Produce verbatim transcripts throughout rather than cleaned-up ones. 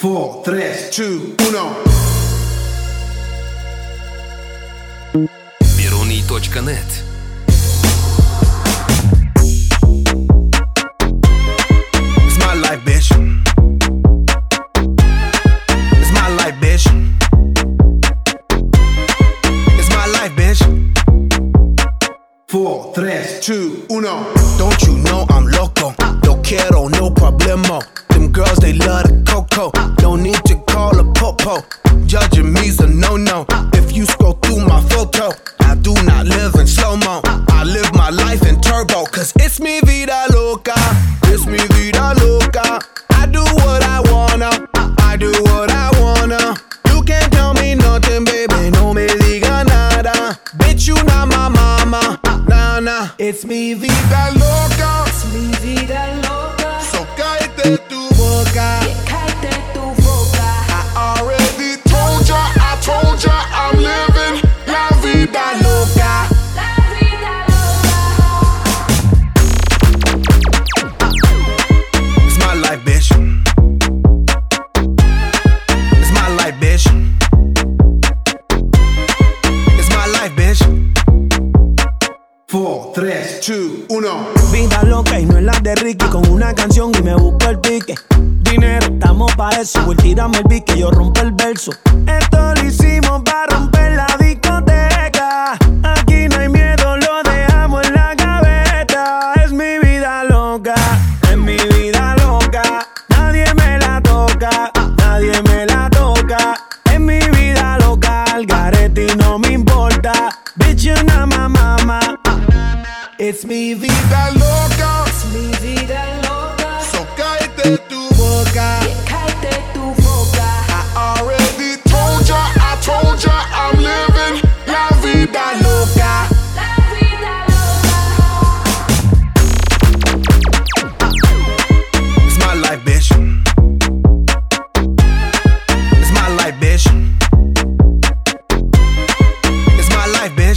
four, tres, two, uno. Biruni точка нет. It's my life, bitch. It's my life, bitch. It's my life, bitch. four, tres, two, uno. Don't you know I'm loco? No quiero, no problemo. Them girls, they love the cocoa. No need to call a popo. Judging me's a no-no. If you scroll through my photo, I do not live in slow-mo. I live my life in turbo. Cause it's mi vida loca. It's mi vida loca. I do what I wanna. I do what I wanna. You can't tell me nothing, baby. No me diga nada. Bitch, you not my mama. Nah, nah. It's mi vida loca. It's mi vida loca. So cállate tu boca. Yeah, cállate tu boca. I already told ya, I told ya, I'm living la vida loca. La vida loca. It's my life, bitch. It's my life, bitch. It's my life, bitch. four, tres, two, uno. Vida loca y no es la de Ricky. Con una canción y me busco el pique. Dinero, estamos pa' eso. Voy, tírame el pique, yo rompo el verso. Esto lo hicimos pa' romper la discoteca. Aquí no hay miedo, lo dejamos en la gaveta. Es mi vida loca, es mi vida loca. Nadie me la toca, nadie me la toca. Es mi vida loca, al garete y no me importa. Bitch, you not my mama. It's mi vida loca. It's mi vida loca. So cállate tu boca. Yeah, cállate tu boca. I already told ya, I told ya, I'm living la vida loca. La vida loca. It's my life, bitch. It's my life, bitch. It's my life, bitch.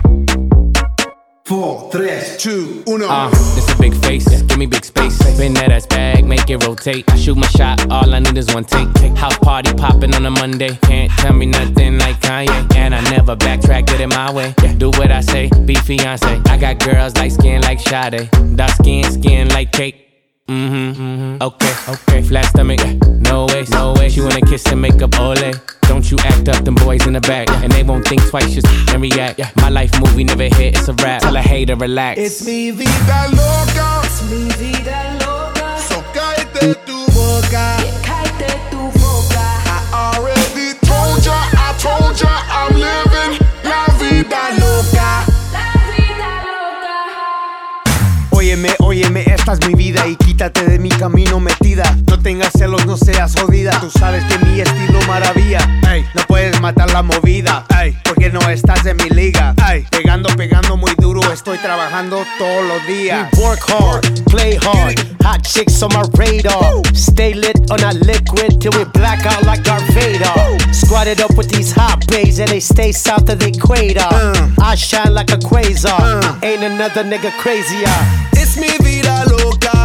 four, tres, two, uno. Uh, this a big face, give me big space. Bend that ass back, make it rotate. I shoot my shot, all I need is one take. House party popping on a Monday. Can't tell me nothing like Kanye. And I never backtrack, get it my way. Do what I say, be fiance. I got girls light skin like Sade. Dark skin, skin like cake. Mm-hmm, mm-hmm, okay, okay. Flat stomach, no way, no way. She wanna kiss and make up, ole. Don't you act up, them boys in the back. And they won't think twice, just and react. My life movie never hit, it's a rap. Tell a hater, relax. It's mi vida loca. It's mi vida loca. So cállate tu boca. Yeah, cállate tu boca. I already told ya, I told ya, I'm living la vida loca. La vida loca. Óyeme, óyeme, esta es mi vida y quítate de mi camino metida. No tengas celos, no seas jodida. Tú sabes que mi estilo maravilla. Ey, no puedes matar la movida. Ey, porque no estás en mi liga. Ey, pegando, pegando muy duro. Estoy trabajando todos los días. We work hard, play hard. Hot chicks on my radar. Stay lit on that liquid till we black out like Darth Vader. Squatted up with these hot bays and they stay south of the equator. Uh. I shine like a quasar. Uh. Ain't another nigga crazier. It's mi vida loca.